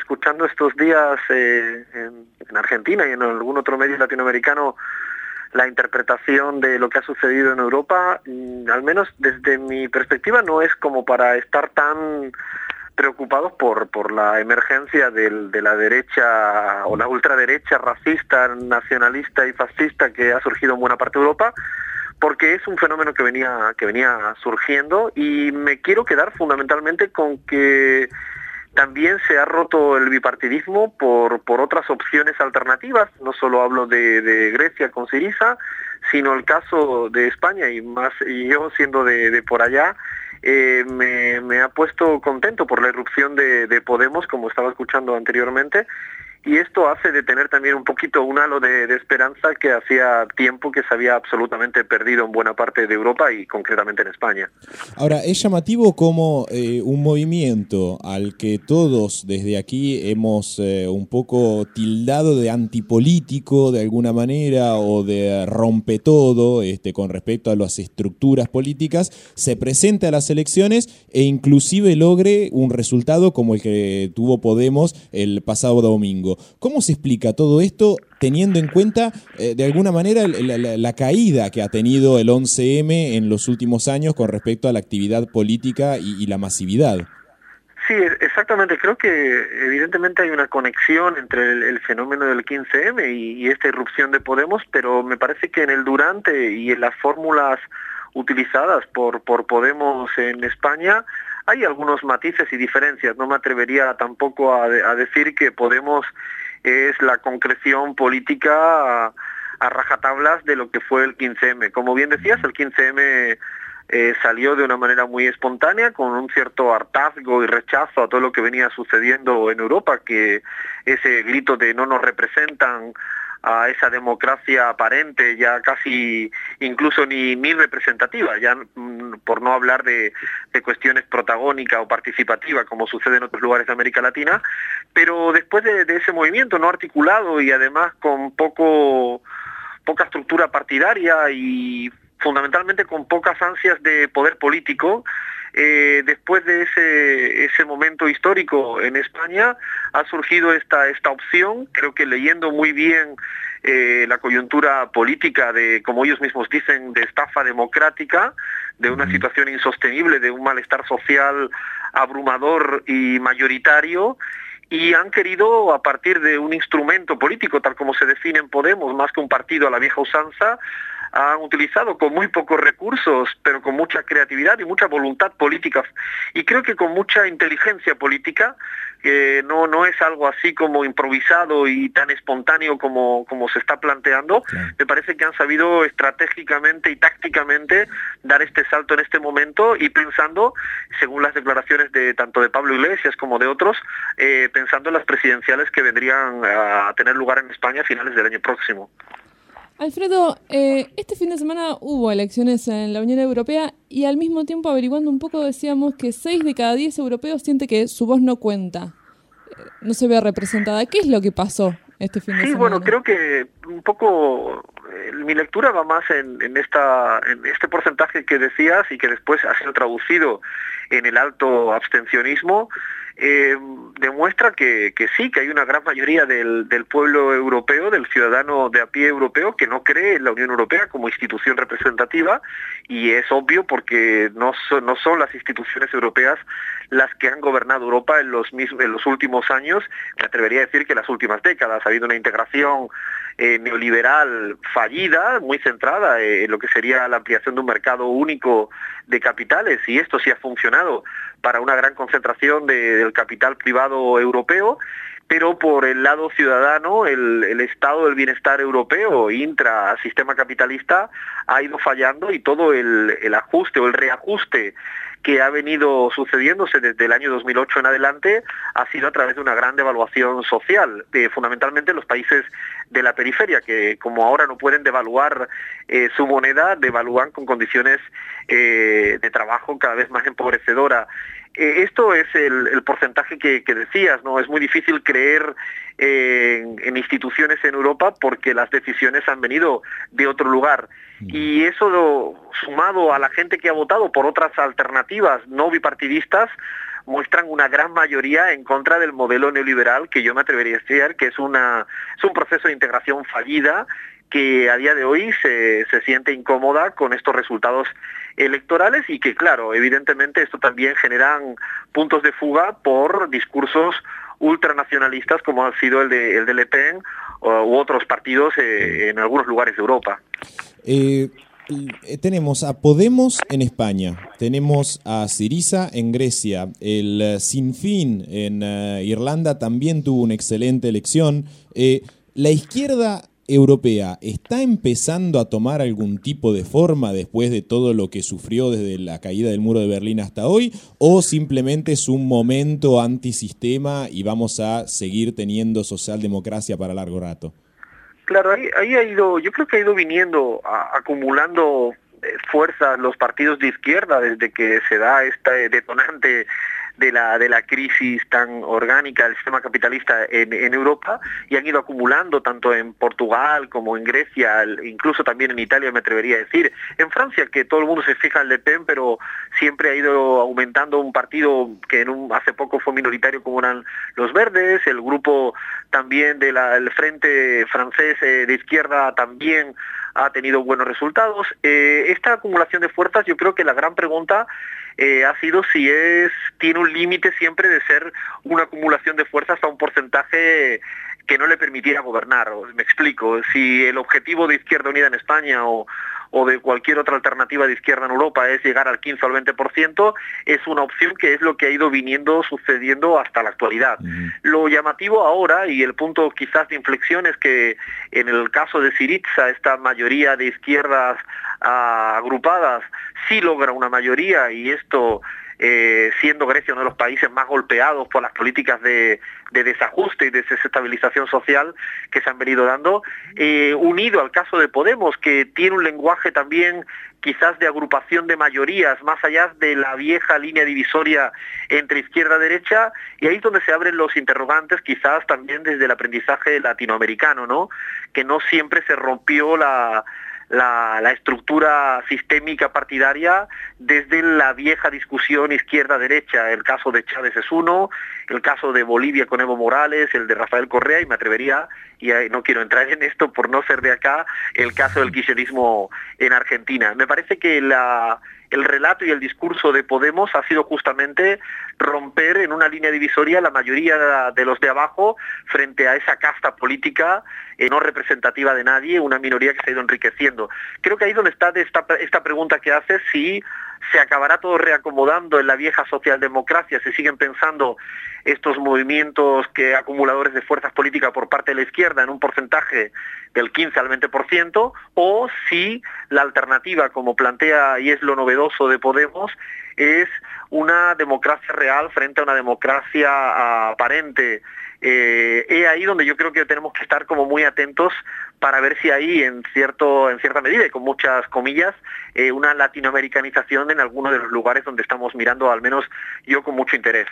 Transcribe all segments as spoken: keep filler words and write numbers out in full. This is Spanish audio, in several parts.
escuchando estos días eh, en, en Argentina y en algún otro medio latinoamericano la interpretación de lo que ha sucedido en Europa, mmm, al menos desde mi perspectiva no es como para estar tan preocupados por por la emergencia del, de la derecha o la ultraderecha racista, nacionalista y fascista que ha surgido en buena parte de Europa, porque es un fenómeno que venía que venía surgiendo, y me quiero quedar fundamentalmente con que también se ha roto el bipartidismo por por otras opciones alternativas. No solo hablo de, de Grecia con Syriza, sino el caso de España, y más y yo siendo de, de por allá, eh, me, me ha puesto contento por la irrupción de, de Podemos, como estaba escuchando anteriormente. Y esto hace de tener también un poquito un halo de, de esperanza que hacía tiempo que se había absolutamente perdido en buena parte de Europa y concretamente en España. Ahora, es llamativo como eh, un movimiento al que todos desde aquí hemos eh, un poco tildado de antipolítico de alguna manera o de rompetodo este, con respecto a las estructuras políticas, se presente a las elecciones e inclusive logre un resultado como el que tuvo Podemos el pasado domingo. ¿Cómo se explica todo esto teniendo en cuenta, eh, de alguna manera, la, la, la caída que ha tenido el once eme en los últimos años con respecto a la actividad política y, y la masividad? Sí, exactamente. Creo que evidentemente hay una conexión entre el, el fenómeno del quince eme y, y esta irrupción de Podemos, pero me parece que en el durante y en las fórmulas utilizadas por, por Podemos en España hay algunos matices y diferencias. No me atrevería tampoco a, de, a decir que Podemos es la concreción política a, a rajatablas de lo que fue el quince eme. Como bien decías, el quince eme eh, salió de una manera muy espontánea, con un cierto hartazgo y rechazo a todo lo que venía sucediendo en Europa, que ese grito de no nos representan, a esa democracia aparente, ya casi incluso ni, ni representativa, ya mm, por no hablar de, de cuestiones protagónicas o participativas, como sucede en otros lugares de América Latina. Pero después de, de ese movimiento no articulado y además con poco poca estructura partidaria y fundamentalmente con pocas ansias de poder político, Eh, después de ese ese momento histórico en España ha surgido esta esta opción, creo que leyendo muy bien eh, la coyuntura política de, como ellos mismos dicen, de estafa democrática, de una situación insostenible, de un malestar social abrumador y mayoritario, y han querido, a partir de un instrumento político, tal como se define en Podemos, más que un partido a la vieja usanza, han utilizado con muy pocos recursos, pero con mucha creatividad y mucha voluntad política, y creo que con mucha inteligencia política, que no no es algo así como improvisado y tan espontáneo como, como se está planteando. Claro. Me parece que han sabido estratégicamente y tácticamente dar este salto en este momento, y pensando, según las declaraciones de tanto de Pablo Iglesias como de otros, eh, pensando en las presidenciales que vendrían a tener lugar en España a finales del año próximo. Alfredo, eh, este fin de semana hubo elecciones en la Unión Europea y al mismo tiempo, averiguando un poco, decíamos que seis de cada diez europeos siente que su voz no cuenta, eh, no se ve representada. ¿Qué es lo que pasó este fin de sí, semana? Sí, bueno, creo que un poco eh, mi lectura va más en, en, esta, en este porcentaje que decías y que después ha sido traducido en el alto abstencionismo. Eh, demuestra que, que sí, que hay una gran mayoría del, del pueblo europeo, del ciudadano de a pie europeo, que no cree en la Unión Europea como institución representativa, y es obvio porque no son, no son las instituciones europeas las que han gobernado Europa en los, mismos, en los últimos años. Me atrevería a decir que en las últimas décadas ha habido una integración eh, neoliberal fallida, muy centrada en lo que sería la ampliación de un mercado único de capitales, y esto sí ha funcionado para una gran concentración de, del capital privado europeo, pero por el lado ciudadano, el, el estado del bienestar europeo, intra-sistema capitalista, ha ido fallando, y todo el, el ajuste o el reajuste que ha venido sucediéndose desde el año dos mil ocho en adelante ha sido a través de una gran devaluación social, eh, fundamentalmente en los países de la periferia, que como ahora no pueden devaluar eh, su moneda, devalúan con condiciones eh, de trabajo cada vez más empobrecedora. Eh, esto es el, el porcentaje que, que decías, ¿no? Es muy difícil creer eh, en, en instituciones en Europa porque las decisiones han venido de otro lugar. Y eso, sumado a la gente que ha votado por otras alternativas no bipartidistas, muestran una gran mayoría en contra del modelo neoliberal que yo me atrevería a decir que es, una, es un proceso de integración fallida que a día de hoy se, se siente incómoda con estos resultados electorales y que, claro, evidentemente esto también generan puntos de fuga por discursos ultranacionalistas como ha sido el de, el de Le Pen u otros partidos eh, en algunos lugares de Europa. Eh, tenemos a Podemos en España, tenemos a Syriza en Grecia, el Sinn Féin en uh, Irlanda también tuvo una excelente elección. Eh, la izquierda europea está empezando a tomar algún tipo de forma después de todo lo que sufrió desde la caída del muro de Berlín hasta hoy, o simplemente es un momento antisistema y vamos a seguir teniendo socialdemocracia para largo rato? Claro, ahí, ahí ha ido, yo creo que ha ido viniendo, a, acumulando eh, fuerzas los partidos de izquierda desde que se da este detonante de la de la crisis tan orgánica del sistema capitalista en, en Europa, y han ido acumulando tanto en Portugal como en Grecia, incluso también en Italia, me atrevería a decir, en Francia, que todo el mundo se fija en Le Pen, pero siempre ha ido aumentando un partido que en un, hace poco fue minoritario como eran los Verdes, el grupo también del Frente Francés eh, de Izquierda también ha tenido buenos resultados. Eh, esta acumulación de fuerzas, yo creo que la gran pregunta eh, ha sido si es tiene un límite siempre de ser una acumulación de fuerzas a un porcentaje que no le permitiera gobernar. Me explico, si el objetivo de Izquierda Unida en España o o de cualquier otra alternativa de izquierda en Europa es llegar al quince o al veinte por ciento, es una opción que es lo que ha ido viniendo sucediendo hasta la actualidad. Uh-huh. Lo llamativo ahora, y el punto quizás de inflexión, es que en el caso de Syriza, esta mayoría de izquierdas uh, agrupadas sí logra una mayoría, y esto Eh, siendo Grecia uno de los países más golpeados por las políticas de, de desajuste y de desestabilización social que se han venido dando, eh, unido al caso de Podemos, que tiene un lenguaje también quizás de agrupación de mayorías, más allá de la vieja línea divisoria entre izquierda y derecha, y ahí es donde se abren los interrogantes, quizás también desde el aprendizaje latinoamericano, ¿no? Que no siempre se rompió la La, la estructura sistémica partidaria desde la vieja discusión izquierda-derecha. El caso de Chávez es uno, el caso de Bolivia con Evo Morales, el de Rafael Correa, y me atrevería, y no quiero entrar en esto por no ser de acá, el caso del kirchnerismo en Argentina. Me parece que la... el relato y el discurso de Podemos ha sido justamente romper en una línea divisoria la mayoría de los de abajo frente a esa casta política eh, no representativa de nadie, una minoría que se ha ido enriqueciendo. Creo que ahí donde está esta, esta pregunta que hace, si se acabará todo reacomodando en la vieja socialdemocracia, se siguen pensando estos movimientos que acumuladores de fuerzas políticas por parte de la izquierda en un porcentaje del quince al veinte por ciento, o si la alternativa, como plantea y es lo novedoso de Podemos, es una democracia real frente a una democracia aparente. Eh, es ahí donde yo creo que tenemos que estar como muy atentos para ver si hay en cierto en cierta medida y con muchas comillas eh, una latinoamericanización en algunos de los lugares donde estamos mirando, al menos yo, con mucho interés.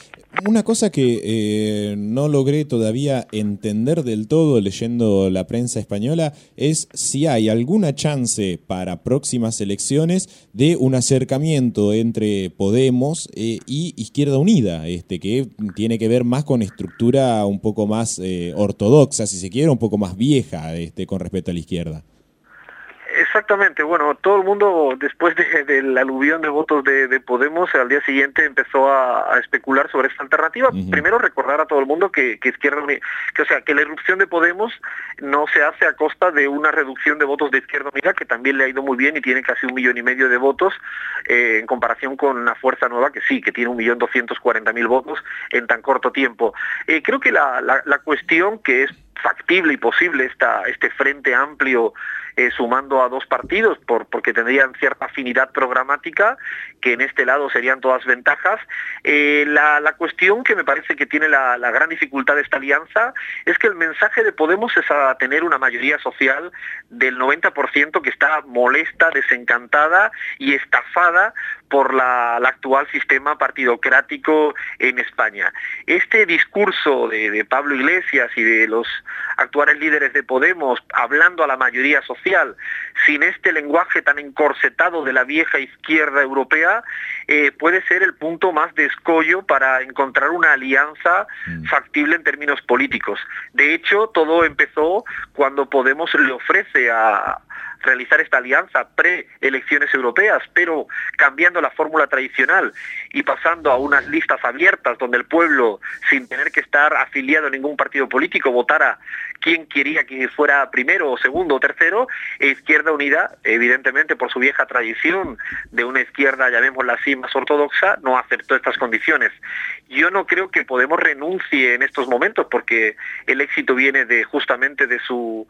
Una cosa que eh, no logré todavía entender del todo leyendo la prensa española es si hay alguna chance para próximas elecciones de un acercamiento entre Podemos eh, y Izquierda Unida, este que tiene que ver más con estructura un poco más eh, ortodoxa, si se quiere, un poco más vieja este, con respecto a la izquierda. Exactamente, bueno, todo el mundo después de, de la aluvión de votos de, de Podemos al día siguiente empezó a, a especular sobre esta alternativa. Uh-huh. Primero recordar a todo el mundo que, que Izquierda Unida, que o sea que la irrupción de Podemos no se hace a costa de una reducción de votos de Izquierda Unida, que también le ha ido muy bien y tiene casi un millón y medio de votos eh, en comparación con una fuerza nueva que sí, que tiene un millón doscientos cuarenta mil votos en tan corto tiempo. Eh, creo que la, la, la cuestión que es factible y posible esta, este frente amplio eh, sumando a dos partidos por, porque tendrían cierta afinidad programática, que en este lado serían todas ventajas. Eh, la, la cuestión que me parece que tiene la, la gran dificultad de esta alianza es que el mensaje de Podemos es a tener una mayoría social del noventa por ciento que está molesta, desencantada y estafada por la, el actual sistema partidocrático en España. Este discurso de, de Pablo Iglesias y de los actuales líderes de Podemos hablando a la mayoría social, sin este lenguaje tan encorsetado de la vieja izquierda europea, eh, puede ser el punto más de escollo para encontrar una alianza factible en términos políticos. De hecho, todo empezó cuando Podemos le ofrece a realizar esta alianza pre-elecciones europeas, pero cambiando la fórmula tradicional y pasando a unas listas abiertas donde el pueblo, sin tener que estar afiliado a ningún partido político, votara quién quería que fuera primero o segundo o tercero, e Izquierda Unida, evidentemente por su vieja tradición de una izquierda, llamémosla así, más ortodoxa, no aceptó estas condiciones. Yo no creo que Podemos renuncie en estos momentos, porque el éxito viene de justamente de su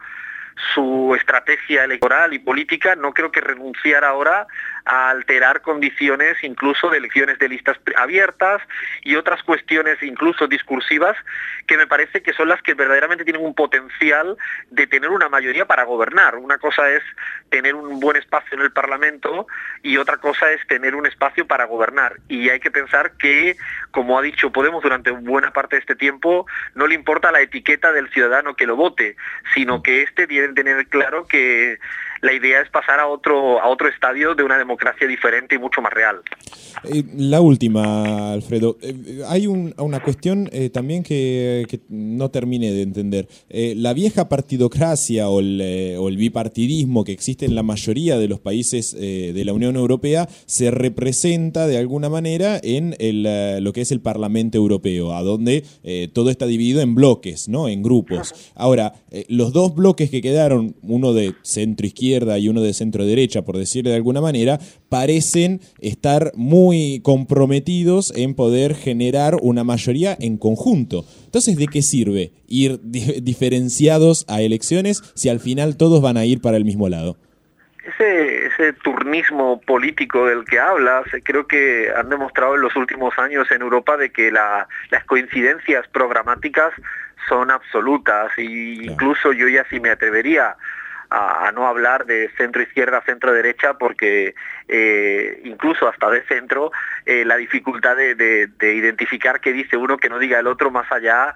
su estrategia electoral y política. No creo que renunciar ahora a alterar condiciones incluso de elecciones de listas abiertas y otras cuestiones incluso discursivas que me parece que son las que verdaderamente tienen un potencial de tener una mayoría para gobernar. Una cosa es tener un buen espacio en el Parlamento y otra cosa es tener un espacio para gobernar. Y hay que pensar que, como ha dicho Podemos durante buena parte de este tiempo, no le importa la etiqueta del ciudadano que lo vote, sino que este tiene tener claro que la idea es pasar a otro a otro estadio de una democracia diferente y mucho más real. Eh, la última, Alfredo. Eh, hay un, una cuestión eh, también que, que no terminé de entender. Eh, la vieja partidocracia o el, eh, o el bipartidismo que existe en la mayoría de los países eh, de la Unión Europea se representa de alguna manera en el, uh, lo que es el Parlamento Europeo, a donde eh, todo está dividido en bloques, ¿no? En grupos. Ahora, eh, los dos bloques que quedaron, uno de centro-izquierda y uno de centro-derecha, por decirlo de alguna manera, parecen estar muy comprometidos en poder generar una mayoría en conjunto. Entonces, ¿de qué sirve ir di- diferenciados a elecciones si al final todos van a ir para el mismo lado? Ese, ese turnismo político del que hablas, creo que han demostrado en los últimos años en Europa de que la, las coincidencias programáticas son absolutas, y claro, incluso yo ya sí me atrevería a, a no hablar de centro-izquierda, centro-derecha, porque eh, incluso hasta de centro, eh, la dificultad de, de, de identificar qué dice uno, que no diga el otro, más allá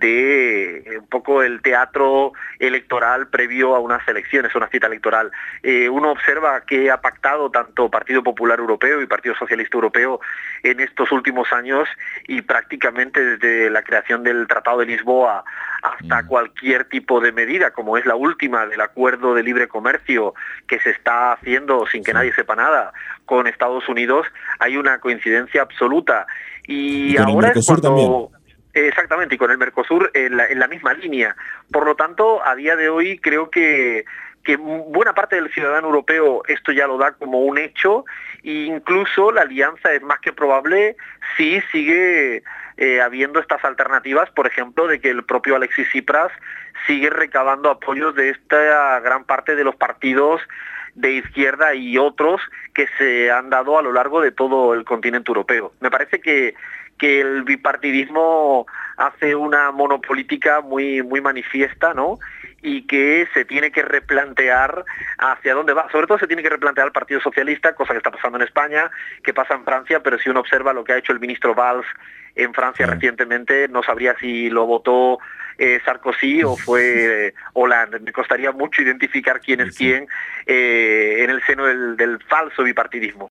de eh, un poco el teatro electoral previo a unas elecciones, una cita electoral. Eh, uno observa que ha pactado tanto Partido Popular Europeo y Partido Socialista Europeo en estos últimos años, y prácticamente desde la creación del Tratado de Lisboa hasta cualquier tipo de medida, como es la última del acuerdo de libre comercio que se está haciendo sin que nadie sepa nada con Estados Unidos, hay una coincidencia absoluta. Y, y con ahora el Mercosur es cuando... también. Exactamente, y con el Mercosur en la, en la misma línea. Por lo tanto, a día de hoy creo que, que buena parte del ciudadano europeo esto ya lo da como un hecho, e incluso la alianza es más que probable si sigue eh, habiendo estas alternativas, por ejemplo, de que el propio Alexis Tsipras sigue recabando apoyos de esta gran parte de los partidos de izquierda y otros que se han dado a lo largo de todo el continente europeo. Me parece que que el bipartidismo hace una monopolítica muy muy manifiesta, ¿no? Y que se tiene que replantear hacia dónde va. Sobre todo se tiene que replantear el Partido Socialista, cosa que está pasando en España, que pasa en Francia, pero si uno observa lo que ha hecho el ministro Valls en Francia sí. recientemente, no sabría si lo votó eh, Sarkozy o fue eh, Hollande. Me costaría mucho identificar quién es sí. quién eh, en el seno del, del falso bipartidismo.